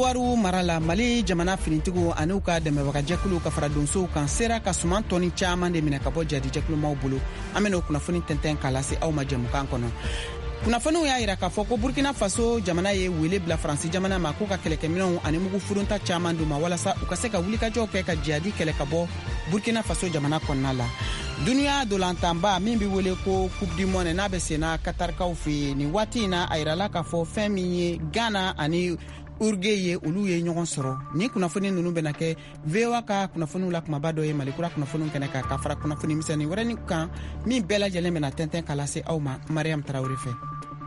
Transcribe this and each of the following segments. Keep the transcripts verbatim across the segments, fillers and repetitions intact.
Yuwaru marala Mali jamana finitigo ani ka dɛmɛbaga jɛkulu ka fara donsow kan sera ka suman tɔni caaman de minɛ ka bɔ jadi jɛkulumaw bolo. An bena o kunnafoni tɛntɛn k'a lase aw ma jɛmukan kɔnɔ. Kunnafoniw y'a yira k'a fɔ ko Burkina Faso jamana ye wele bila Faransi jamana ma k'u ka kɛlɛkɛminɛw ani mugu furunta caaman d'u ma walasa u ka se ka wulikajɔw kɛ ka jihadi kɛlɛ ka bɔ Burkina Faso jamana kɔnɔna la. Duniya dolantanba min be wele ko Coupe du Monde n'a bɛ senna Katarikaw fɛ yen nin waati in na a yirala k'a fɔ fɛn min ye Ghana ani Uruguay ye olu ye ɲɔgɔn sɔrɔ. Ni kunnafoni ninnu bɛna kɛ V O A ka kunnafoniw la kumaba dɔ ye Malikura kunnafoniw kɛnɛ kan ka fara kunnafoni misɛnnin wɛrɛnin kan min bɛɛ lajɛlen bɛna tɛntɛn k'a lase aw ma Mariam Tarawele fɛ.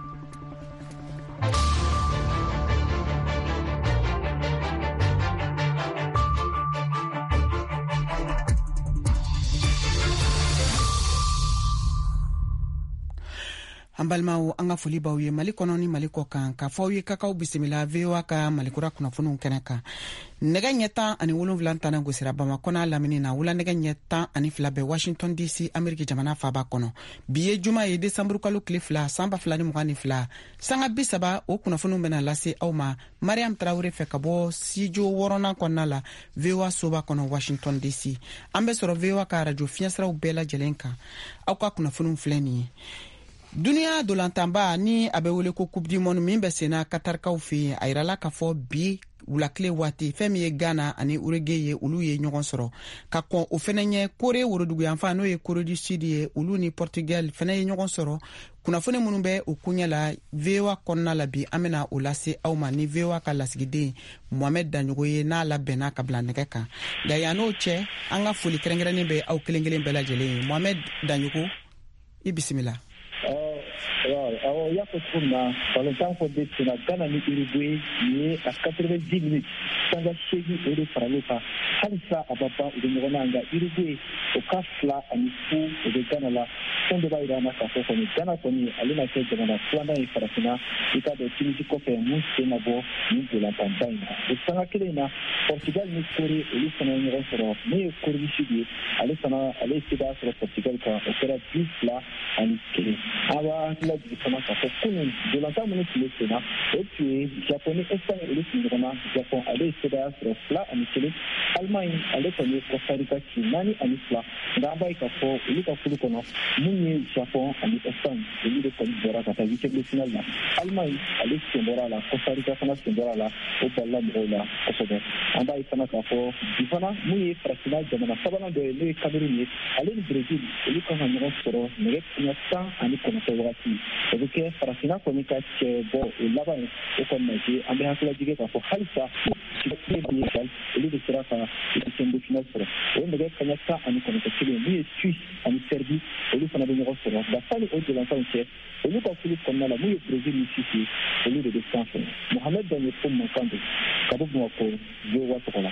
An balimaw an ka foli b'aw ye Mali kɔnɔ ni Mali kɔ kan ka fɔ aw ye kakaw bisimila V O A ka Malikura kunnafoniw kɛnɛ kan. Nɛgɛ ɲɛ tan ani wolonwula tana gosira Bamakɔ n'a lamini na wula nɛgɛ ɲɛ tan ani fila bɛ Washington D C Ameriki jamana faaba kɔnɔ. Bi ye juma ye Desanburu kalo tile fila san ba fila ni mugan ni fila sanga bi saba o kunnafoniw bɛna lase aw ma Mariam Tarawele fɛ ka bɔ studio wɔɔrɔnan kɔnɔna la V O A soba kɔnɔ Washington D C. An bɛ sɔrɔ V O A ka radio fiɲɛsiraw bɛɛ lajɛlen kan. Aw ka kunnafoniw filɛ nin ye. Duniya dolantanba ni a bɛ wele ko Coupe du Monde min bɛ senna Katarikaw fɛ yen a yirala k'a fɔ bi wulakile waati fɛn min ye Ghana ani Uruguay ye olu ye ɲɔgɔn sɔrɔ ka kɔn o fɛnɛ ɲɛ Kore woroduguyanfan n'o ye Kore du Sud ye olu ni Portugal fɛnɛ ye ɲɔgɔn sɔrɔ. Kunnafoni minnu bɛ o kuɲɛ la V O A kɔnɔna la bi an bɛna o lase aw ma ni V O A ka lasigiden Mohamed Danjogo ye n'a labɛnna ka bila nɛgɛ kan. Nka yan n'o cɛ an ka foli kɛrɛnkɛrɛnnen bɛ aw kelen kelen bɛɛ lajɛlen ye. Mohamed Danjogo i bisimila. Alors, il y a ce tournant, dans le temps qu'on dit que la Ghana et l'Uruguay, il est à quatre-vingt-dix minutes, sans acheter et de Faralopa, Halisa Ababa, ou de Moronanga, Uruguay, au Kafla, à Nifu, et de Ghana là, son débat il y a un café, on est Ghana, on est allé dans cette demande, Flana et Farafina, et cas de Tunisie, Copé, Mousse, Nabo, nous de la campagne. Et sans laquelle, Portugal, nous Corée, et nous sommes en Europe, mais Corée du Sud, allez, ça n'a, allez, c'est là, sur le Portugal, quand on fait la plus là, à Nice. Alors, là, du comment ça fait kunun de l'entendre nous le Sénat et puis japonais Espagne et le Sud-Roma Japon allait se faire sur plat en Italie Allemagne allait connaître Costa Rica qui nani en Isla d'abord il faut il faut que nous nous Japon en Espagne et lui de connaître Bora quand il était le final là Allemagne allait se Bora là Costa Rica ça se Bora là au Bala Bora au Sud en bas il s'en a fait Ivana nous Francina jamana sabana de le Cameroun allait le Brésil et lui quand on rentre mais il y a ça en connaissance donc Farafina konika che bo laba o konaje ambe hakula jige ka fo halisa ci ke bi dal ele de sera ka ci sembe final sera o ndege kanya ka ani konika ci ni Suisse ani Serbie ele fana be ñoro sera da sali o de l'enfant che ele ka fili konna la mu Brésil ni Suisse ele de descanso Mohamed Dani pour mon candidat kabo mo ko je wa tokola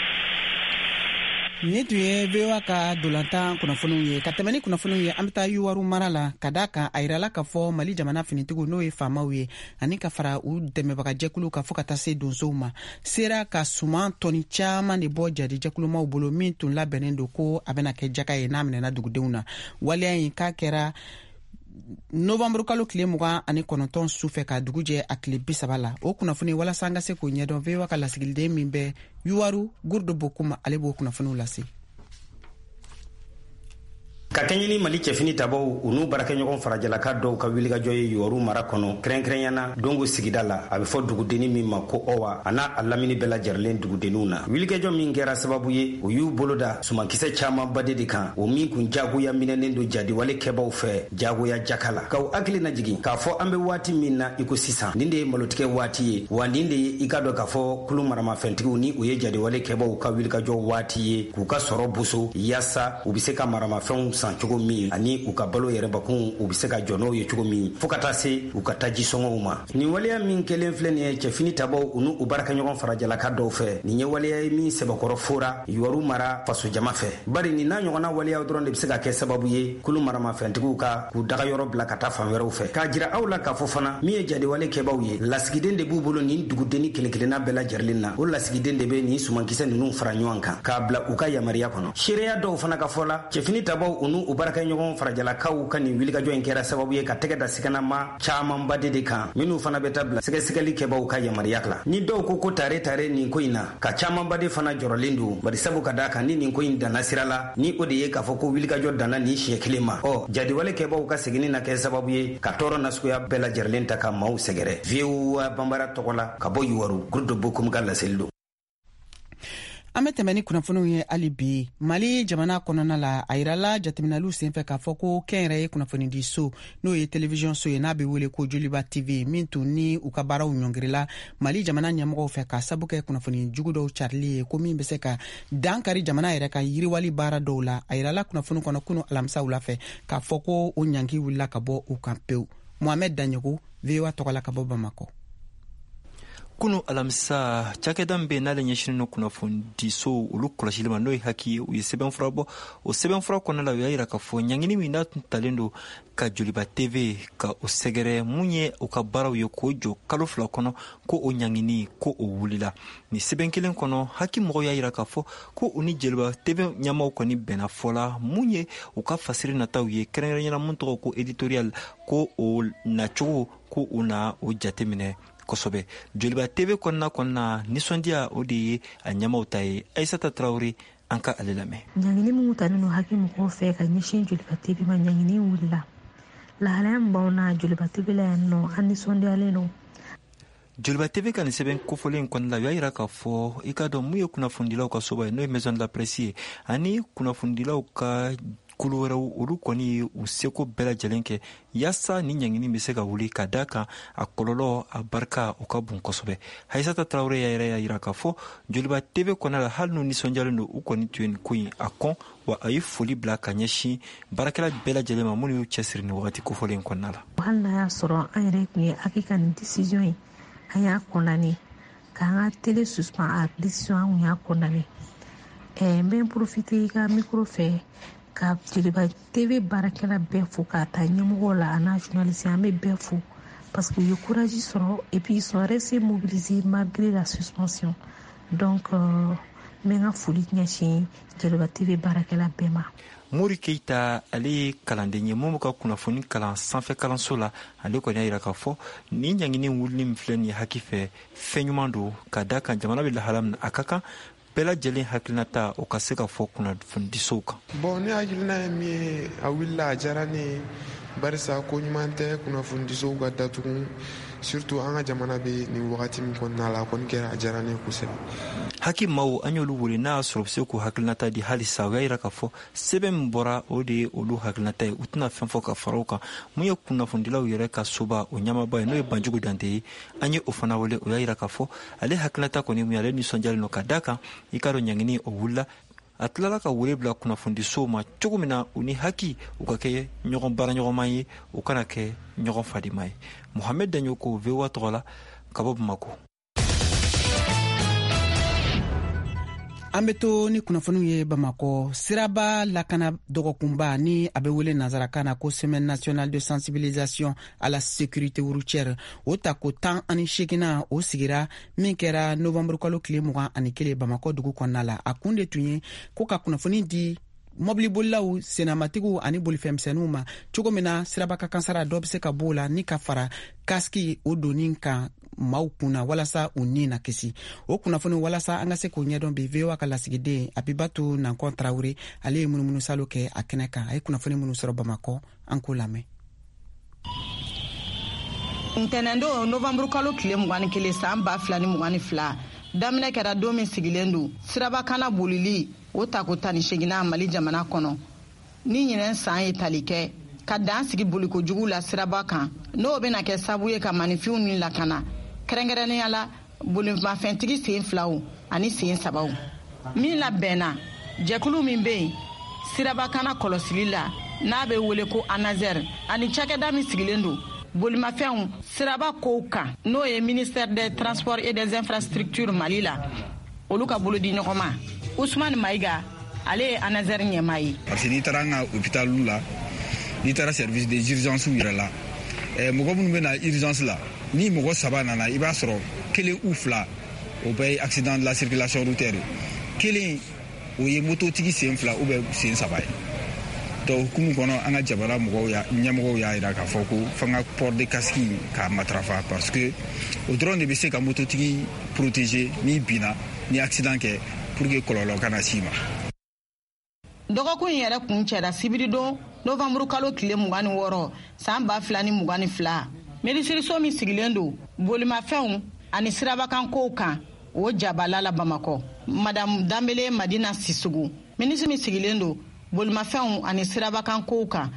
ni tun ye V O A ka dolantan kunnafoniw ye ka tɛmɛ ni kunnafoniw ye an bɛ taa Yuwaru mara la ka da kan a yirala k'a fɔ Mali jamana finitigiw n'o ye faamaw ye ani ka fara u dɛmɛbaga jɛkulu ka fɔ ka taa se donsow ma sera ka suman tɔni caaman de bɔ jadi jɛkulumaw bolo min tun labɛnnen don ko a bɛna kɛ jaka ye n'a minɛna dugudenw na waleya in k'a kɛra Novembre kalo tile mugan ani kɔnɔntɔn sufɛ ka dugu jɛ a tile bi saba la o kunnafoni walasa an ka se k'o ɲɛdɔn V O A ka lasigiden min bɛ Yuwaru Gurdo Bokuma ale b'o kunnafoniw lase. Ka kɛɲɛ ni Mali cɛfini tabaw u n'u baarakɛɲɔgɔn farajalaka dɔw ka wilikajɔ ye Yuwaru mara kɔnɔ kɛrɛnkɛrɛnyana dongo sigida la a bɛ fɔ dugudenni min ma ko Owa a n'a a lamini bɛɛ lajɛrɛlen dugudenninw na wilikajɔ min kɛra sababu ye u y'u bolo da sumankisɛ caaman bade de kan o min kun jagoya minɛnen don jadiwale kɛbaw fɛ jagoya jaka la k'aw hakili najigin k'a fɔ an bɛ waati min na i ko sisan nin de ye malotigɛ waati ye wa nin de ye i ka dɔn k'a fɔ kulu maramafɛntigiw ni u ye jadiwale kɛbaw ka wilikajɔ waati ye k'u ka sɔrɔ boso yaasa u bɛ se ka maramafɛnw san cogo min ani u ka balo yɛrɛ bakun u bɛ se ka jɔ n'o ye cogo min fo ka taa se u ka taji sɔngɔw ma nin waleya min kelen filɛ nin ye cɛfini tabaw u n'u u baarakɛɲɔgɔn farajalaka dɔw fɛ nin ye waleya ye min sɛbɛkɔrɔ fora Yuwaru mara faso jama fɛ bari nin n'a ɲɔgɔnna waleyaw dɔrɔn de bɛ se ka kɛ sababu ye kulu maramafɛntigiw ka k'u dagayɔrɔ bila ka taa fan wɛrɛw fɛ k'a jira aw la k'a fɔ fana min ye jadiwale kɛbaw ye lasigiden de b'u bolo nin dugudenni kelen kelenna bɛɛ lajɛrɛlen na o lasigiden de bɛ nin sumankisɛ ninnu fara ɲɔgɔn kan k'a bila u ka yamariya kɔnɔ seereya dɔw fana ka fɔ la cɛfini tabaw u n'u unu u baraka ɲɔgɔn farajalakaw ka nin wilikajɔ in kɛra sababu ye ka tɛgɛ da siganama caamanba de de kan minnu fana bɛ tabila sɛgɛsɛgɛli kɛbaw ka yamariya la. Ni dɔw ko ko tare tare nin ko in na ka caamanba de fana jɔrɔlen don bari sabu ka da kan ni nin ko in danna sira la ni o de ye k'a fɔ ko wilikajɔ danna nin siɲɛ kelen ma. Ɔ jadiwale kɛbaw ka seginni na kɛ sababu ye ka tɔɔrɔ nasuguya bɛɛ lajɛrɛlen ta ka maaw sɛgɛrɛ. V O A banbara tɔgɔ la ka bɔ Yuwaru, Gurudo Bokum ka laseli don. An bɛ tɛmɛ ni kunnafoniw ye hali bi Mali jamana kɔnɔna la a yirala jateminɛliw senfɛ k'a fɔ ko kɛnyɛrɛye kunnafonidi so n'o ye television so ye n'a bɛ wele ko Joliba T V min tun ni u ka baaraw ɲɔngirila Mali jamana ɲɛmɔgɔw fɛ ka sabu kɛ kunnafoni jugu dɔw carili ye ko min bɛ se ka dankari jamana yɛrɛ ka yiriwali baara dɔw la. A yirala kunnafoni kɔnɔ kunu alamisa wula fɛ k'a fɔ ko o ɲangi wulila ka bɔ u kan pewu. Mohamed Danyogo, V O A tɔgɔ la ka bɔ Bamako. Kunu alamisa cakɛda min bɛ n'ale ɲɛsinnen no kunnafonidiso olu kɔlɔsili ma n'o ye haki ye u ye sɛbɛnfura bɔ o sɛbɛnfura kɔnɔna la u y'a yira k'a fɔ ɲangini min n'a tun talen don ka Joliba T V ka o sɛgɛrɛ mun ye u ka baaraw ye k'o jɔ kalo fila kɔnɔ ko o ɲangini ko o wulila. Ni sɛbɛn kelen kɔnɔ haki mɔgɔw y'a yira k'a fɔ ko u ni Joliba T V ɲɛmaaw kɔni bɛnna fɔla mun ye u ka fasiri nataw ye kɛrɛnkɛrɛnyala mun tɔgɔ ko editorial ko o nacogo ko u na o jateminɛ kosɛbɛ. Joliba T V kɔnɔna kɔnɔna nisɔndiya o de ye a ɲɛmaaw ta ye. Aissata Traoré an ka ale lamɛn. Ɲangini min talen don haki mɔgɔw fɛ ka ɲɛsin Joliba T V ma ɲangini wulila. Lahalaya min b'anw na Joliba T V la yan nɔ an nisɔndiyalen don. Joliba T V ka nin sɛbɛn kofɔlen kɔnɔna la u y'a yira k'a fɔ i ka dɔn mun ye kunnafonidilaw ka soba ye n'o ye Maison de la Presse ye ani kunnafonidilaw ka kulu wɛrɛw olu kɔni ye u seko bɛɛ lajɛlen kɛ yaasa ni ɲangini bɛ se ka wuli ka da kan a kɔlɔlɔ a barika o ka bon kosɛbɛ. Aissata Traoré yɛrɛ y'a yira k'a fɔ Joliba T V kɔnɔna la hali n'u nisɔndiyalen don u kɔni tun ye nin ko in a kɔn wa a ye foli bila ka ɲɛsin baarakɛla bɛɛ lajɛlen ma minnu y'u cɛsiri nin wagati kofɔlen kɔnɔna la. Hali n'a y'a sɔrɔ an yɛrɛ tun ye haki ka nin décision ye an y'a condamné k'an ka télé suspend a décision an kun y'a condamné. N bɛ profiter i ka micro fɛ ka Joliba T V baarakɛla bɛɛ fo k'a ta ɲɛmɔgɔw la a n'a journaliste an bɛ bɛɛ fo parce que u ye courage sɔrɔ et puis ils sont restés mobilisés malgré la suspension. Donc n bɛ n ka foli ɲɛsin Joliba T V baarakɛla bɛɛ ma. Mori Keita ale ye kalanden ye mun bɛ ka kunnafoni kalan sanfɛ kalanso la ale kɔni y'a yira k'a fɔ ni ɲangini wulili min filɛ nin ye haki fɛ fɛn ɲuman don ka da kan jamana bɛ lahala min na a ka kan bɛɛ lajɛlen hakilinata o ka se ka fɔ kunnafonidisow kan. Bon ne hakilina ye min ye a wulila a diyara ne ye barisa ko ɲuman tɛ kunnafonidisow ka datugu surtout an ka jamana bɛ nin wagati min kɔnɔna la a kɔni kɛra a diyara ne ye kosɛbɛ. Haki maaw an y'olu wele n'a y'a sɔrɔ u bɛ se k'u hakilinata di halisa u y'a yira k'a fɔ sɛbɛn min bɔra o de ye olu hakilinata ye u tɛna fɛn fɔ ka fara o kan mun ye kunnafonidilaw yɛrɛ ka soba o ɲamaba ye n'o ye Banjugu Dante ye an ye o fana wele o y'a yira k'a fɔ ale hakilinata kɔni mun ye ale nisɔndiyalen don ka da kan i ka dɔn ɲangini o wulila a tilala ka wele bila kunnafonidisow ma cogo min na u ni haki u ka kɛ ɲɔgɔn baara ɲɔgɔnman ye u kana kɛ ɲɔgɔn fadima ye. Mohamed Danyogo, V O A tɔgɔ la ka bɔ Bamako. An bɛ to ni kunnafoniw ye Bamako. Siraba lakana dɔgɔkunba ni a bɛ wele nanzarakan na ko Semaine nationale de sensibilisation à la sécurité routière o ta ko tan ani seginna o sigira min kɛra novembre kalo tile mugan ani kelen Bamako dugu kɔnɔna la. A kun de tun ye ko ka kunnafoni di mobili bolilaw senamatigiw ani bolifɛnmisɛnninw ma cogo min na siraba ka kansara dɔ bɛ se ka b'o la ni ka fara kaski o donni kan maaw kunna walasa u ni na kisi. O kunnafoni walasa an ka se k'o ɲɛdɔn bi V O A ka lasigiden Abibatu Nankɔ Traoré ale ye munumunu salo kɛ a kɛnɛ kan a ye kunnafoni minnu sɔrɔ Bamakɔ an k'o lamɛn. Ntɛnɛndo novembre kalo tile mugan ni kelen san ba fila ni mugan ni fila daminɛ kɛra don min sigilen don sirabakana bolili o tako tan ni seginna Mali jamana kɔnɔ ni ɲinɛ san ye tali kɛ ka dan sigi bolikojugu la siraba kan n'o bɛna kɛ sabu ye ka manifinw ni lakana kɛrɛnkɛrɛnnenya la bolimafɛntigi sen filaw ani sen sabaw min labɛnna jɛkulu min bɛ yen sirabakana kɔlɔsili la n'a bɛ wele ko ANASER ani cakɛda min sigilen don bolimafɛnw siraba kow kan n'o ye ministère des transports et des infrastructures Mali la olu ka bolo di ɲɔgɔn ma Ousmane Maïga ale ye ANASER ɲɛmaa ye. Parce que n'i taara an ka hôpitaliw la n'i taara service des urgences yɛrɛ la mɔgɔ minnu bɛ na urgence la ni mɔgɔ saba nana i b'a sɔrɔ kelen u fila o bɛɛ ye accident de la circulation routière kelen o ye mototigi sen fila ou bien sen saba ye donc hukumu kɔnɔ an ka jamana mɔgɔw ya ɲɛmɔgɔw y'a yira k'a fɔ ko fanga port de casque k'a matarafa parce que o dɔrɔn de bɛ se ka mototigi protéger ni binna ni accident kɛ pour que kɔlɔlɔ kana s'i ma. dɔgɔkun yɛrɛ kun cɛra sibiri don novembre kalo tile mugan ni wɔɔrɔ san ba fila ni mugan ni fila minisiriso min sigilen don bolimafɛnw ani sirabakan kow kan o jabala la Bamakɔ. Madame Dambele Madina Sisugu minisiri min sigilen don bolimafɛnw ani sirabakan kow kan.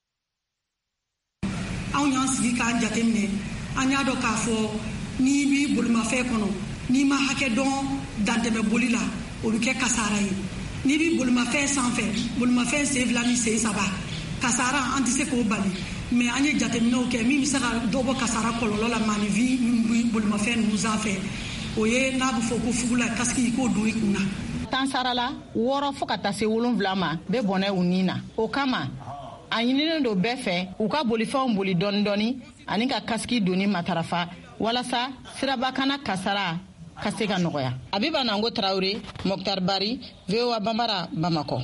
Anw y'an sigi k'an jateminɛ an y'a dɔn k'a fɔ n'i b'i bolimafɛn kɔnɔ n'i ma hakɛ dɔn dantɛmɛ boli la o bɛ kɛ kasara ye. N'i b'i bolimafɛn sanfɛ bolimafɛn sen fila ni sen saba kasara an tɛ se k'o bali mais an ye jateminɛw kɛ min bɛ se ka dɔ bɔ kasara kɔlɔlɔ la maanifin min bɛ bolimafɛn ninnu sanfɛ o ye n'a bɛ fɔ ko fugula kasiki i k'o don i kun na. tan sarala wɔɔrɔ fo ka taa se wolonwula ma bɛ bɔnɛ u ni na o kama a ɲininen don bɛɛ fɛ u ka bolifɛnw boli dɔɔni dɔɔni ani ka kasiki doni matarafa walasa sirabakana kasara ka se ka nɔgɔya. Abiba Nango Traoré, Mokhtar Bari, V O A Bambara, Bamakɔ.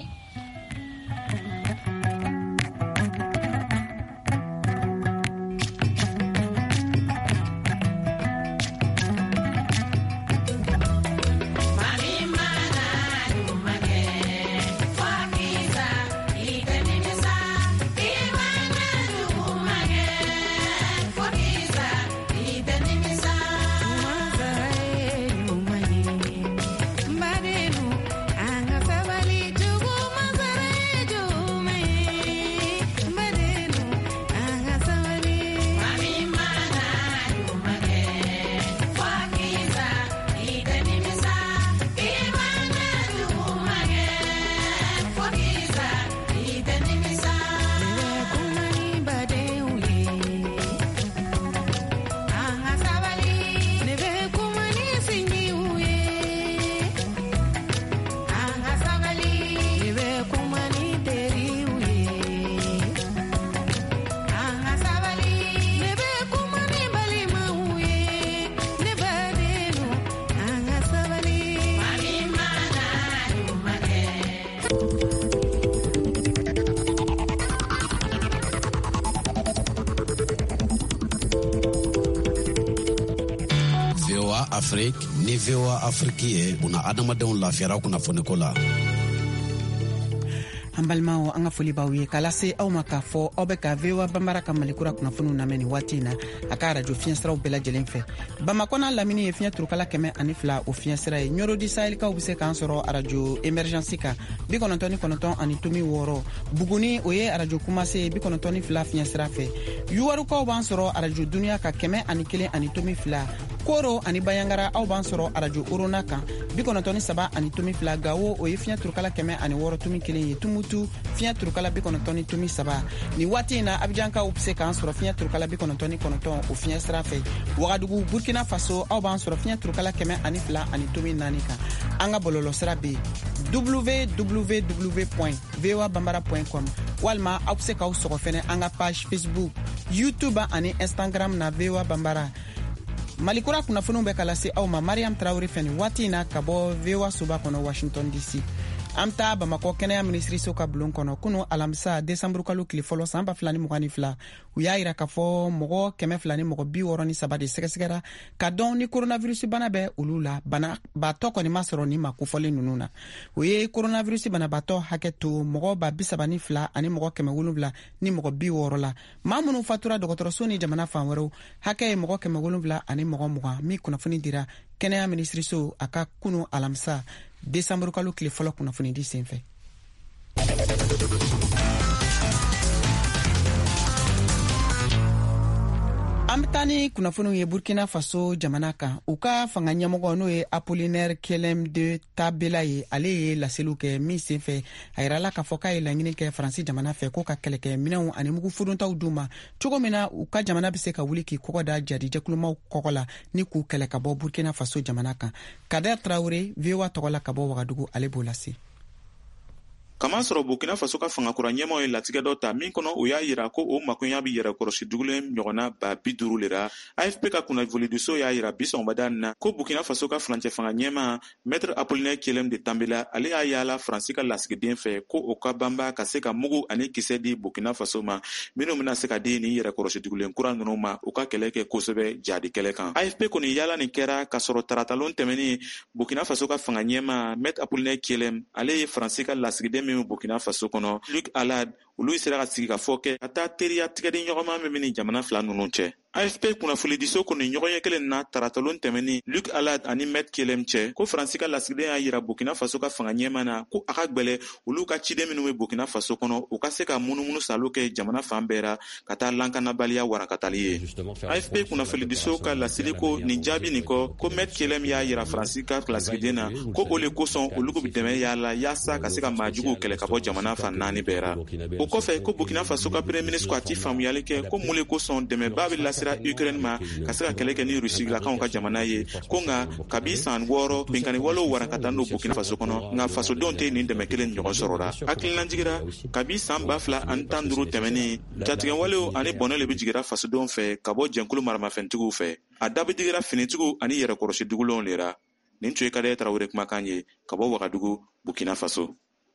Afrique ni V O A Afrique ye una adamadenw lafiyara kunnafoni ko la. An balimaw an ka foli b'aw ye k'a lase aw ma k'a fɔ aw bɛ ka V O A Bambara ka malikura kunnafoniw lamɛn nin waati in na a ka radio fiɲɛ siraw bɛɛ lajɛlen fɛ. Bamakɔ n'a lamini ye fiɲɛ turukala kɛmɛ ani fila o fiɲɛ sira ye. Ɲorodi Sahelikaw bɛ se k'an sɔrɔ radio Emergence kan bi kɔnɔntɔn ni kɔnɔntɔn ani tomi wɔɔrɔ. Buguni o ye radio Kumase bi kɔnɔntɔn ni fila fiɲɛ sira fɛ. Yuwarukaw b'an sɔrɔ radio Dunuya ka kɛmɛ ani kelen ani tomi fila. Koro ani Bayangara aw b'an sɔrɔ radio Orona kan bi kɔnɔntɔn ni saba ani tomi fila. Gawo o ye fiɲɛ turukala kɛmɛ ani wɔɔrɔ tomi kelen ye. Tumutu fiɲɛ turukala bi kɔnɔntɔn ni tomi saba. Ni waati in na Abijankaw bɛ se k'an sɔrɔ fiɲɛ turukala bi kɔnɔntɔn ni kɔnɔntɔn o fiɲɛ sira fɛ. Wagadugu Burkina Faso aw b'an sɔrɔ fiɲɛ turukala kɛmɛ ani fila ani tomi naani kan. An ka bɔlɔlɔ sira bɛ w w w point v o a bambara point com walima aw bɛ se k'aw sɔgɔ fɛnɛ an ka page Facebook, YouTube ani Instagram na V O A Bambara. Malikura kunnafoniw bɛ ka lase aw ma Mariam Traoré fɛ nin waati in na ka bɔ V O A soba kɔnɔ Washington D C. An taa Bamakɔ kɛnɛya minisiriso ka bulon kɔnɔ kunu alamisa décembre kalo tile fɔlɔ san ba fila ni mugan ni fila u y'a yira k'a fɔ mɔgɔ kɛmɛ fila ni mɔgɔ bi wɔɔrɔ ni saba de sɛgɛsɛgɛra ka dɔn ni coronavirus bana bɛ olu la. Banabaatɔ kɔni ma sɔrɔ ni ma kofɔlen ninnu na. O ye coronavirus banabaatɔ hakɛ to mɔgɔ ba bi saba ni fila ani mɔgɔ kɛmɛ wolonwula ni mɔgɔ bi wɔɔrɔ la. Maa minnu fatura dɔgɔtɔrɔso ni jamana fan wɛrɛw hakɛ ye mɔgɔ kɛmɛ wolonwula ani mɔgɔ mugan min kunnafoni dira kɛnɛya minisiriso a ka kunu alamisa décembre kalo tile fɔlɔ kunnafoni di senfɛ. An bɛ taa ni kunnafoniw ye Burkina Faso jamana kan. U ka fanga ɲɛmɔgɔ n'o ye Apollinaire Kelem de Tabela ye ale ye laseliw kɛ min senfɛ a yirala k'a fɔ k'a ye laɲini kɛ Faransi jamana fɛ ko ka kɛlɛkɛ minɛnw ani mugu fuduntaw d'u ma cogo min na u ka jamana bɛ se ka wuli k'i kɔgɔ da jarijɛkulumaw kɔgɔ la ni k'u kɛlɛ ka bɔ Burkina Faso jamana kan. Kader Traoré V O A tɔgɔ la ka bɔ Wagadugu ale b'o lase. kama sɔrɔ Burkina Faso ka fangakura ɲɛmaaw ye latigɛ dɔ ta min kɔnɔ o y'a yira ko o makoɲa bi yɛrɛ kɔrɔsi dugulen ɲɔgɔnna ba bi duuru le ra. A F P ka kunnafonidiso y'a yira bi sɔgɔmada na ko Burkina Faso ka furancɛ fanga ɲɛmaa Maître Apollinaire Kyelem de Tambela ale y'a yaala Faransi ka lasigiden fɛ ko o ka banba ka se ka mugu ani kisɛ di Burkina Faso ma minnu bɛna se ka di ni yɛrɛ kɔrɔsi dugulen kura ninnu ma u ka kɛlɛ kɛ kosɛbɛ jadi kɛlɛ kan. A F P kɔni yaala nin kɛra ka sɔrɔ taratalon tɛmɛni Burkina Faso ka fanga ɲɛmaa Maître Apollinaire Kyelem ale ye Faransi ka lasigiden min Burkina Faso kɔnɔ Luc Alad olu sera ka sigi ka fɔ kɛ ka taa teriya tigɛdi ɲɔgɔnma min bɛ ni jamana fila ninnu cɛ. A F P kunnafonidiso kɔni ɲɔgɔn ɲɛ kelen na taratalon tɛmɛni Luc Alad ani Maître Kyelem cɛ ko Faransi ka lasigiden y'a yira Burkina Faso ka fanga ɲɛmaa na ko a ka gwɛlɛ olu ka ciden minnu bɛ Burkina Faso kɔnɔ u ka se ka munumunu salo kɛ jamana fan bɛɛ ra ka taa lankanabaliya warakatali ye. A F P kunnafonidiso ka lasili ko nin jaabi nin kɔ ko Maître Kyelem y'a yira Faransi ka lasigiden na ko o le kosɔn olu bɛ dɛmɛ yaala yaasa ka se ka maajuguw kɛlɛ ka bɔ jamana fan naani bɛɛ ra. O kɔfɛ ko Burkina Faso ka premier ministre ko a ti faamuyali kɛ ko mun le kosɔn dɛmɛba bɛ lasira Ukraine ma ka se ka kɛlɛ kɛ ni Rusilakanw ka jamana ye ko nka kabi san wɔɔrɔ binkani walew warakata n'o Burkina Faso kɔnɔ nka fasodenw tɛ nin dɛmɛ kelen ɲɔgɔn sɔrɔ la. Hakilinajigira kabi san ba fila ani tan duuru tɛmɛni jatigɛ walew ani bɔnɛ le bɛ jigira fasodenw fɛ ka bɔ jɛnkulu maramafɛntigiw fɛ a da bɛ digira finitigiw ani yɛrɛkɔrɔsi dugulenw le ra. Nin tun ye Kadaye Tarawele kumakan ye ka bɔ Wagadugu Burkina Faso.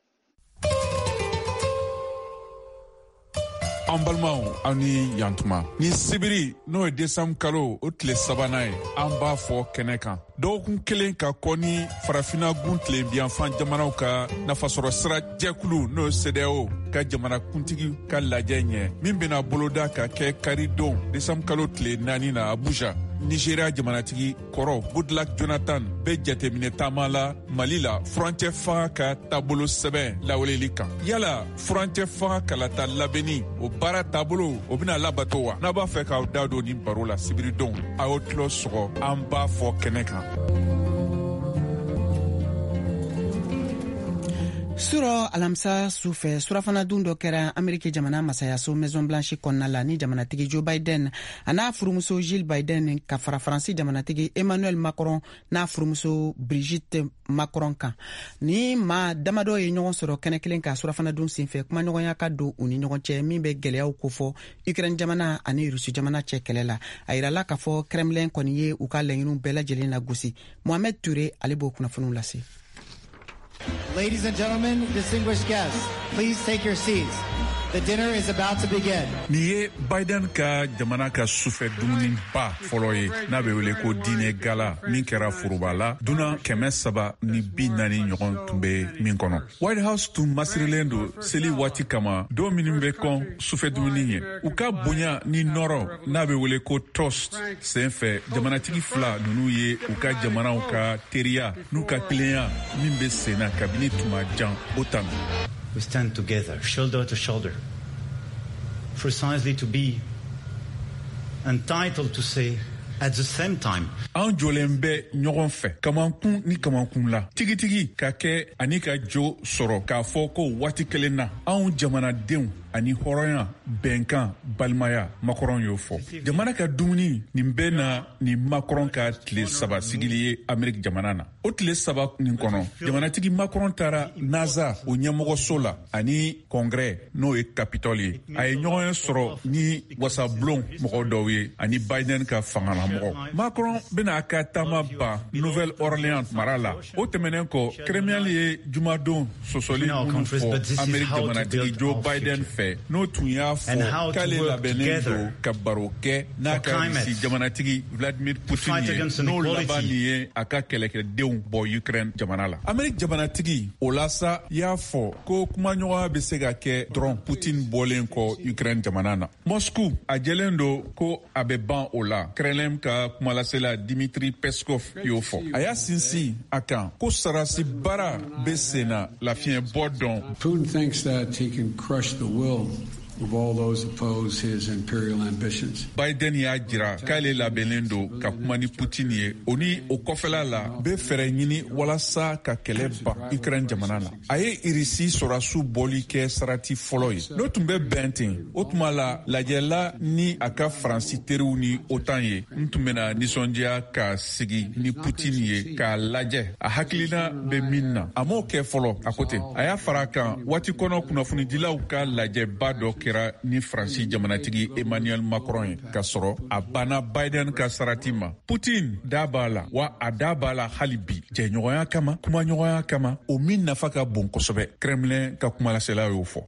An balimaw aw ni yantuma ni sibiri n'o ye desanbu kalo o tile sabanan ye an b'a fɔ kɛnɛ kan dɔgɔkun kelen ka kɔ ni farafina gun tilenbiyanfan jamanaw ka nafasɔrɔ sira jɛkulu n'o ye C D E A O ka jamanakuntigi ka lajɛ ɲɛ min bɛna boloda ka kɛ karidon desanbu kalo tile naani na Abuja. Nigeria jamanatigi kɔrɔ Goodluck Jonathan bɛ jateminɛ taama la Mali la furancɛ fanga ka taabolo sɛbɛn lawaleli kan. Yala furancɛ fanga kalata labɛnni o baara taabolo o bɛna labato wa? N'a b'a fɛ k'aw da don ni baro la sibiridon a y'o tulo sɔgɔ an b'a fɔ kɛnɛ kan. Surɔ alamisa sufɛ surafana dun dɔ kɛra Ameriki jamana masayaso Maison Blanche kɔnɔna la ni jamanatigi Joe Biden a n'a furumuso Jill Biden ka fara Faransi jamanatigi Emmanuel Macron n'a furumuso Brigitte Macron kan. Ni maa damadɔ ye ɲɔgɔn sɔrɔ kɛnɛ kelen ka surafana dun senfɛ kumaɲɔgɔnya ka don u ni ɲɔgɔn cɛ min bɛ gɛlɛyaw kofɔ Ukraine jamana ani Rusi jamana cɛ kɛlɛ la. A yirala k'a fɔ Kremlin kɔni ye u ka laɲiniw bɛɛ lajɛlen lagosi. Mohamed Touré ale b'o kunnafoniw lase. Ladies and gentlemen, distinguished guests, please take your seats. The dinner is about to begin. Ni ye Biden ka jamana ka sufɛ dumuni ba fɔlɔ ye n'a bɛ wele ko diinɛ gala min kɛra foroba la dunan kɛmɛ saba ni bi naani ɲɔgɔn tun bɛ min kɔnɔ. White House tun masirilen don seli waati kama don minnu bɛ kɔn sufɛ dumuni ye u ka bonya ni nɔrɔ n'a bɛ wele ko toast senfɛ jamanatigi fila ninnu ye u ka jamanaw ka teriya n'u ka tilenya min bɛ senna kabini tuma jan o tama. We stand together, shoulder to shoulder, precisely to be entitled to say at the same time. An jɔlen bɛ ɲɔgɔn fɛ kamankun ni kamankun la tigitigi ka kɛ ani ka jo sɔrɔ k'a fɔ ko waati kelen na anw jamanadenw ani hɔrɔnya bɛnkan balimaya Macron y'o fɔ. Jamana ka dumuni nin bɛ na ni Macron ka tile saba sigili ye Ameriki jamana na. O tile saba nin kɔnɔ jamanatigi Macron taara NASA o ɲɛmɔgɔso la ani Congrès n'o ye Capitole ye. A ye ɲɔgɔn ye sɔrɔ ni wasabulon mɔgɔ dɔw ye ani Biden ka fangalamɔgɔ. Macron bɛna a ka taama ban Nouvelle-Orléans mara la. O tɛmɛnen kɔ Kremlin ye jumadon sɔsɔli minnu fɔ Ameriki jamanatigi Joe Biden fɛ n'o tun y'a fɔ k'ale labɛnnen don ka baro kɛ n'a ka misi jamanatigi Vladimir Putin ye n'o laban nin ye a ka kɛlɛkɛdenw bɔ Ukraine jamana la. Ameriki jamanatigi o la sa y'a fɔ ko kumaɲɔgɔnya bɛ se ka kɛ dɔrɔn Putin bɔlen kɔ Ukraine jamana na. Moscou a jɛlen don ko a bɛ ban o la. Kremlin ka kumalasela Dmitry Peskov y'o fɔ. A y'a sinsin a kan ko sarasi baara bɛ sen na lafiɲɛbɔ dɔn. Putin thinks that he can crush the will of all those oppose his imperial ambitions. Biden y'a jira k'ale labɛnnen do ka kuma ni Putin ye o ni o kɔfɛla la bɛ fɛɛrɛ ɲini walasa ka kɛlɛ ban Ukraine jamana la. A ye irisi sɔrɔdasiw bɔli kɛ sarati fɔlɔ ye. N'o tun bɛ bɛn ten o tuma la lajɛla ni a ka Faransi teriw ni OTAN ye n tun bɛna nisɔndiya ka sigi ni Putin ye k'a lajɛ a hakilina bɛ min na. A m'o kɛ fɔlɔ a ko ten. A y'a fara kan waati kɔnɔ kunnafonidilaw ka lajɛba dɔ kɛra ni Faransi jamanatigi Emmanuel Macron ye ka sɔrɔ a banna Biden ka sarati ma. Putin da b'a la wa a da b'a la hali bi jɛɲɔgɔnya kama kumaɲɔgɔnya kama o min nafa ka bon kosɛbɛ. Kremlin ka kumalasela y'o fɔ.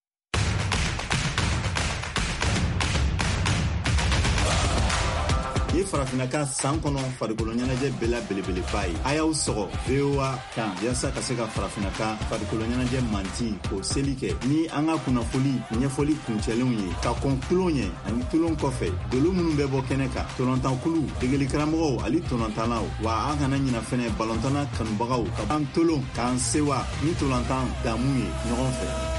Ye farafinaka san kɔnɔ farikolo ɲɛnajɛ bɛɛ la belebeleba ye. A y'aw sɔgɔ V O A kan yasa ka se ka farafinaka farikolo ɲɛnajɛ manti k'o seli kɛ ni an ka kunnafoli ɲɛfɔli kuncɛlenw ye ka kɔn tulon ɲɛ ani tulon kɔfɛ dolo minnu bɛ bɔ kɛnɛ kan tɔnɔntankulu degeli karamɔgɔw ali tɔnɔntannaw wa an kana ɲina fɛnɛ balɔntana kanubagaw ka an tolon k'an sewa ni tolantan damu ye ɲɔgɔn fɛ.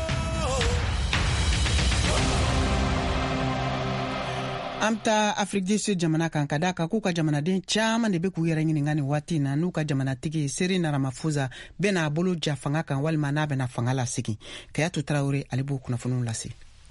An bɛ Afrique du Sud jamana kan ka da kan k'u ka jamanaden caman de bɛ k'u yɛrɛ ɲininka nin waati na n'u ka jamanatigi Cyril Ramaphosa bɛna a bolo ja fanga kan walima n'a bɛna fanga lasegin. Kayatu Traoré ale b'o kunnafoniw lase.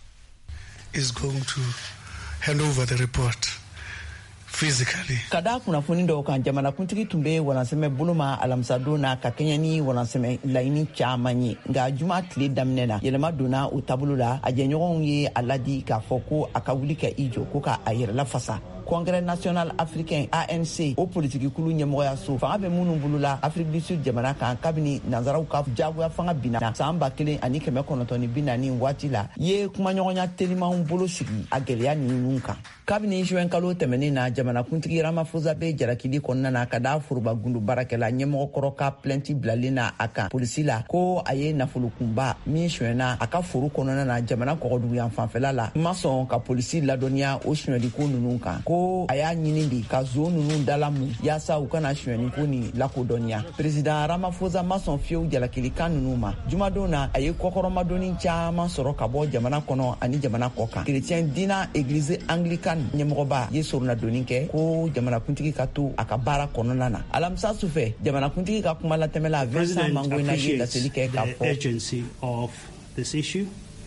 Is going to hand over the report physically. Kada kunnafoni dɔw kan jamanakuntigi tun bɛ walansɛmɛ bolo ma alamisadon na ka kɛɲɛ ni walansɛmɛ laɲini caman ye nka juma tile daminɛ na yɛlɛma donna o taabolo la a jɛɲɔgɔnw ye a ladi k'a fɔ ko a ka wuli ka i jɔ ko ka a yɛrɛ lafasa. Congrès national africain A N C o politiki kulu ɲɛmɔgɔya so fanga bɛ minnu bolo la Afrique du Sud jamana kan kabini nanzaraw ka jagoya fanga bina san ba kelen ani kɛmɛ kɔnɔntɔn ni bi naani waati la ye kumaɲɔgɔnya telimanw bolo sigi a gɛlɛya ninnu kan. Kabini juin kalo tɛmɛnen na jamanakuntigi Ramaphosa bɛ jalakili kɔnɔna na ka da foroba gundu baarakɛla ɲɛmɔgɔkɔrɔ ka plainte bilalen na a kan polisi la ko a ye nafolo kunba min suɲɛna a ka foro kɔnɔna na jamana kɔgɔduguyan fanfɛla la ma sɔn ka polisi ladɔnniya o suɲɛliko ninnu kan ko a y'a ɲini de ka zo ninnu dalamu yaasa u kana suɲɛniko ni lakodɔnniya. Président Ramaphosa ma sɔn fiyewu jalakilikan ninnu ma. Jumadon na a ye kɔkɔrɔmadonni caman sɔrɔ ka bɔ jamana kɔnɔ ani jamana kɔ kan. Chrétien dina église anglicane ɲɛmɔgɔba ye soronnadonni kɛ ko jamanakuntigi ka to a ka baara kɔnɔna na. Alamisa sufɛ jamanakuntigi ka kuma latɛmɛla Vincent Mangwena ye laseli kɛ k'a fɔ urgency of this issue.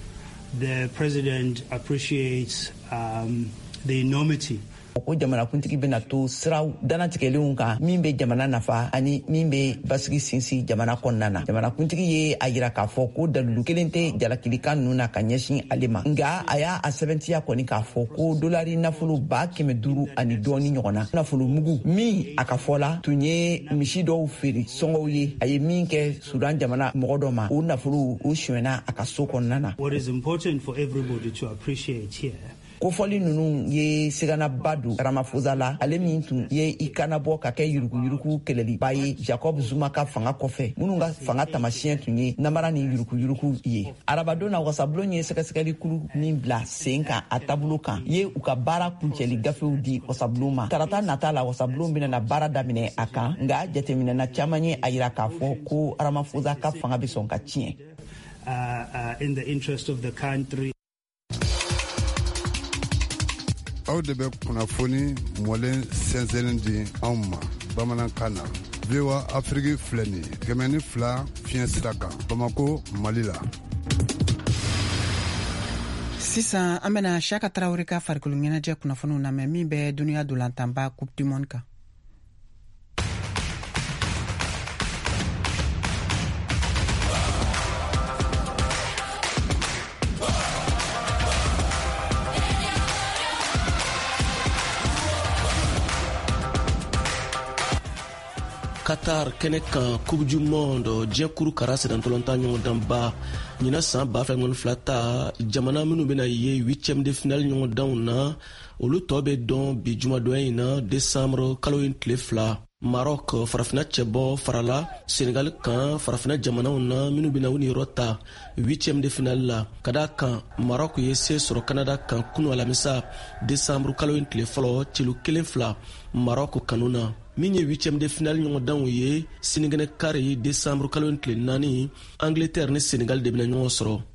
The president appreciates um, the enormity o jamanakuntigi bɛna to siraw danatigɛlenw kan min bɛ jamana nafa ani min bɛ basigi sinsin jamana kɔnɔna na. Jamanakuntigi ye a yira k'a fɔ ko dalilu kelen tɛ jalakilikan ninnu na ka ɲɛsin ale ma nka a y'a a sɛbɛntiya kɔni k'a fɔ ko dolari nafolo ba kɛmɛ duuru ani dɔɔni ɲɔgɔn na nafolo mugu min a ka fɔ la tun ye misi dɔw feere sɔngɔw ye a ye min kɛ Sudan jamana mɔgɔ dɔ ma o nafolo o suɲɛna a ka so kɔnɔna na. What is important for everybody to appreciate here kofɔli ninnu ye siganaba don Ramaphosa la ale min tun ye i kanabɔ ka kɛ yuruguyurugu kɛlɛliba ye Jacob Zuma ka fanga kɔfɛ minnu ka fanga tamasiyɛn tun ye namara ni yuruguyurugu ye. Arabadon na wasabulon ye sɛgɛsɛgɛli kulu min bila sen kan a taabolo kan ye u ka baara kuncɛli gafew di wasabulon ma. Tarata nata la wasabulon bɛna baara daminɛ a kan nka jateminɛna caman ye a yira k'a fɔ ko Ramaphosa ka fanga bɛ sɔn ka tiɲɛ. Uh, uh, in the interest of the country. Aw de bɛ kunnafoni mɔlen sɛnsɛnlen di anw ma bamanankan na. V O A Afrique filɛ nin ye kɛmɛ ni fila fiɲɛ sira kan Bamako Mali la. Sisan an bɛna Chaka Traoré ka farikolo ɲɛnajɛ kunnafoniw lamɛn min bɛ duniya dolantanba Coupe du Monde kan. Qatar kɛnɛ kan Coupe du Monde diɲɛ kuru kara sedantɔlɔntan ɲɔgɔn danba ɲina san ba fila ŋɔni fila ta jamana minnu bɛna ye huitième de finale ɲɔgɔn danw na olu tɔ bɛ dɔn bi jumadɔnya in na décembre kalo in tile fila. Maroc farafina cɛbɔ farala Senegal kan farafina jamanaw na minnu bɛna u niyɔrɔ ta huitième de finale la ka da kan Maroc ye se sɔrɔ Canada kan kunu alamisa décembre kalo in tile fɔlɔ celu kelen fila Maroc kanu na. Min ye huitième de finale ɲɔgɔn danw ye sinikɛnɛ kari décembre kalo in tile naani Angleterre ni Senegal de bɛna ɲɔgɔn sɔrɔ.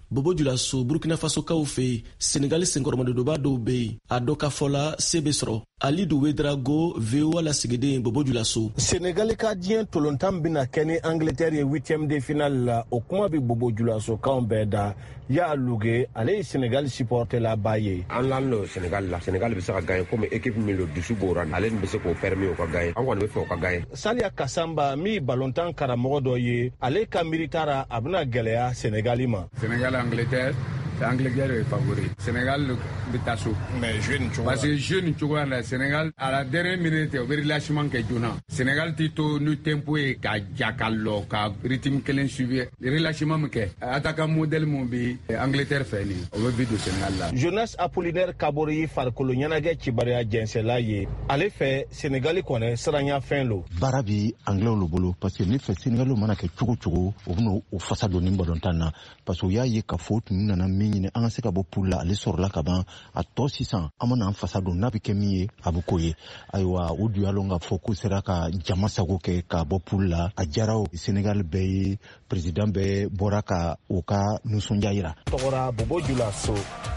bobo julaso burkina faso kaw fe senegal senkɔrɔmadodoba dɔw be yen a dɔ ka fɔla se be sɔrɔ alidu wedrago voa lasigiden bobo julaso. senegal ka diɲɛ tolontan bena kɛ ni angleterre ye huitième de finale la o kuma be bobo julaso kanw bɛɛ da ya luge ale ye senegal supporter la ba ye. an l'an lo senegal la senegal be se ka gagne comme équipe min lo dusu bora ale be se k'o permis o ka gagne an kɔni be fɛ o ka gagne. Salia Kasamba mi balontan karamɔgɔ dɔ ye ale ka miritara a bena gwɛlɛya senegali ma. Sénégal Angleterre c'est Angleterre est favori. Sénégal bɛ taa so. mais jeune cogo parce que jeune cogoya la Sénégal à la dernière minute o bɛ relâchement kɛ joona. Sénégal ti to ni tempo ye ka ja ka lɔ ka rythme kelen suivi relâchement min kɛ attaquant modèle mun bi Angleterre fɛ ni o bɛ bi don Sénégal la. Jonas Apollinaire Kabori farikolo ɲɛnajɛ cibariya jɛnsɛla ye ale fɛ Sénégali kɔnɛ siranya fɛn lo. baara bi anglais lu bolo parce que ne fɛ Sénégal mana kɛ cogo cogo o bɛna o fasa don ni balontan na parce que o y'a ye ka fɔ tun nana min ɲini an ka se ka bɔ poule la ale sɔrɔla ka ban a tɔ sisan an mana an fasa don n'a bɛ kɛ min ye a bɛ k'o ye ayiwa o dun y'a lɔn k'a fɔ ko sera ka jama sago kɛ ka bɔ poule la a diyara o Sénégal bɛɛ ye président bɛɛ bɔra ka o ka nisɔndiya yira. tɔgɔra Bobo Julaso.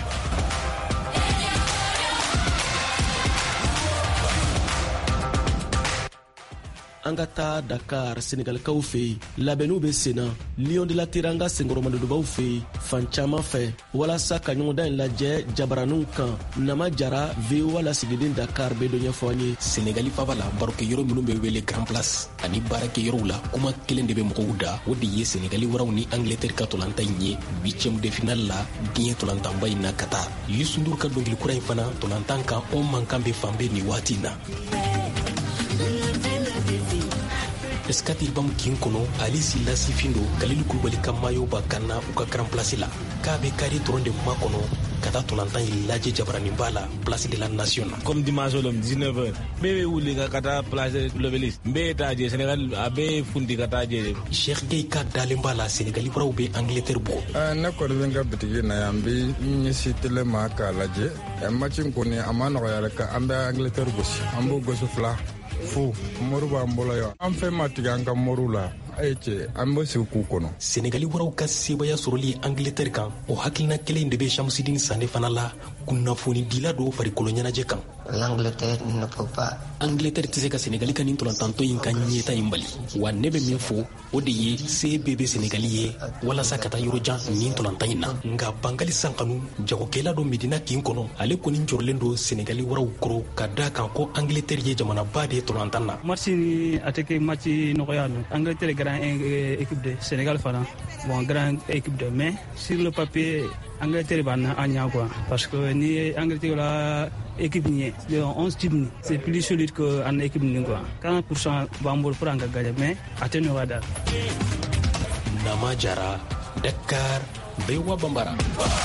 an ka taa Dakar senegalikaw fe labɛnniw be senna Lion de la Teranga senkɔrɔmadodobaw fe fan caaman fɛ walasa ka ɲɔgɔndan in lajɛ jabaraninw kan Nama Jara voa lasigiden Dakar be dɔ ɲɛfɔ an ye. Senegali faba la barokɛyɔrɔ minnu be wele Grand Place ani baarakɛyɔrɔw la kuma kelen de be mɔgɔw da o de ye Senegali waraw ni Angleterre ka tolanta in ye huitième de finale la diɲɛ tolantanba in na ka taa Youssou Ndour ka dɔnkili kura in fana tolantan kan o mankan be fan be ni waati in na. Eskati bam kin kono ali sila sifindo kalilu kulubali ka mayo ba kana u ka Grand Place la ka be kari toron de kuma kono kata tolantan il laje jabarani bala Place de la Nation comme dimanche lom dix-neuf heures be wuli ka kata Place Lobelis be taje Senegal abe fundi kata je Cheikh Gueye ka dalemba la Senegali braw be Angleterre bo na ko be nga bitigi na yambi ni sitele ma ka laje e matching ko ni amano ya ka ambe Angleterre bo ambo go sufla fu moru ba mbolo yo am fe matiga nga moru la ayce an ba se ku kono Senegali waraw ka sebaya soroli Angleterre kan o hakilina kelen de be Shamsidine Sané fana la kunnafoni dila do farikolo ɲɛnajɛ kan. L'Angleterre ne peut pas. Angleterre tɛ se ka Senegali ka nin tolantanto in ka ɲɛta in bali wa ne bɛ min fɔ o de ye se bɛɛ bɛ Senegali ye walasa ka taa yɔrɔjan nin tolantan in na nka Bangali Sankanu jagokɛla dɔ Medina kin kɔnɔ ale kɔni jɔrɔlen don Senegali waraw kɔrɔ ka da kan ko Angleterre ye jamanaba de ye tolantan na. match ni a tɛ kɛ match nɔgɔya don Angleterre grand équipe de Sénégal fana bon grand équipe de mais sur le papier Angleterre b'a an ɲa quoi parce que ni ye Angleterre la équipe ni ye onze team c'est plus solide que en équipe ni quoi quarante pour cent b'an bolo pour an ka gagner mais a tɛ nɔgɔya dal. Nama Jara Dakar Bewa Bambara.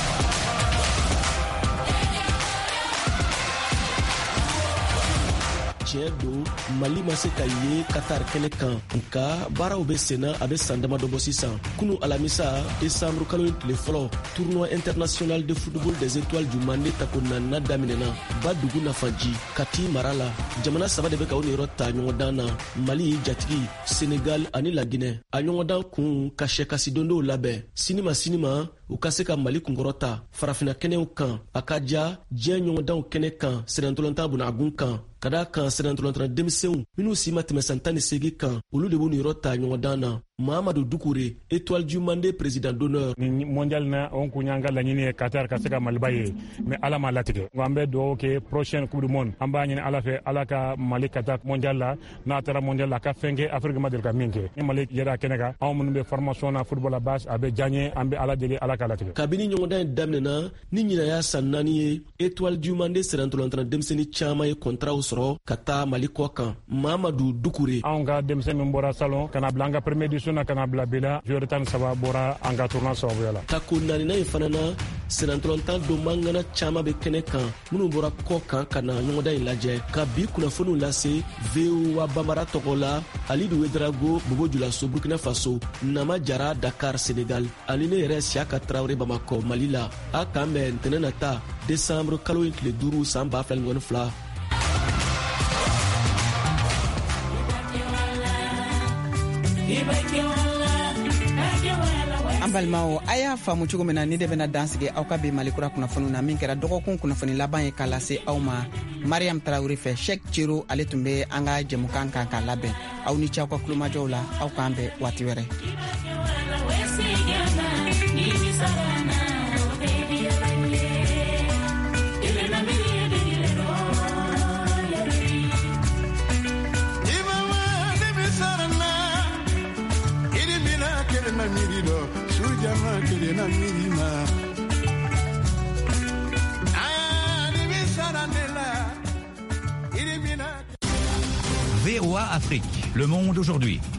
tiɲɛ don mali ma se ka ye Qatar kɛnɛ kan nka baaraw be senna a be san damadɔ bɔ sisan kunu alamisa desanburu kalo ye tile fɔlɔ tournoi international de football des étoiles du mande tako nanina daminɛna ba dugu nafaji kati mara la jamana saba de be ka o niyɔrɔ ta ɲɔgɔndan na mali jatigi senegal ani laginɛ a ɲɔgɔndan kun ka sɛkasidondow labɛn sinima sinima u ka se ka mali kunkɔrɔta farafina kɛnɛw kan a ka ja diɲɛ ɲɔgɔndanw kɛnɛ kan sɛnɛntɔlɔntan bunagun kan ka da kan sɛnɛntɔlɔntana denmisɛnw minw si ma tɛmɛ san tan ni segi kan olu de b'u niyɔrɔ ta ɲɔgɔndan na Mahamadou Doucouré étoile du Mandé président d'honneur ni mondial na on ko nyanga la nyini Qatar ka se ka maliba ye mais ala ma latige ngo ambe do ke prochaine coupe du monde amba nyini ala fe ala ka mali Qatar mondial la na tara mondial la ka fenge Afrique madel ka minke ni mali yera kenega aw mun be formation na football la base abe janye ambe ala deli ala ka latige kabini ɲɔgɔndan damnena ni ɲina ya san naani ye étoile du Mandé sɛnɛntɔlɔntana denmisɛnni caman ye contrat sɔrɔ ka taa mali kɔ kan Mahamadou Doucouré an ka denmisɛn min bɔra salon kana bila an ka premier édition na kana bila bela joueur tan saba bɔra an ka tournoi sababuya la tako naanina in fana na sɛnɛntɔlɔntan don mangana caman be kɛnɛ kan minnu bɔra kɔ kan ka na ɲɔgɔndan in lajɛ ka bi kunnafoniw lase voa bambara tɔgɔ la alidu wedrago bobo julaso burkina faso Nama Jara Dakar Senegal ani ne yɛrɛ Siaka Traoré Bamakɔ Mali la a kan bɛn ntɛnɛn nata desanburu kalo ye tile duuru san ba fila ni ɲɔgɔn fila. an balimaw a y'a faamu cogo min na ni de bena dansigi aw ka bi malikura kunnafoniw na min kɛra dɔgɔkun kunnafoni laban ye k'a lase aw ma mariam tarawuri fɛ shek ciro ale tun be an ka jɛmukan kan k'a labɛn aw ni ce aw ka kulomajɔw la aw k'an bɛn waati wɛrɛ. V O A Afrique, le monde aujourd'hui.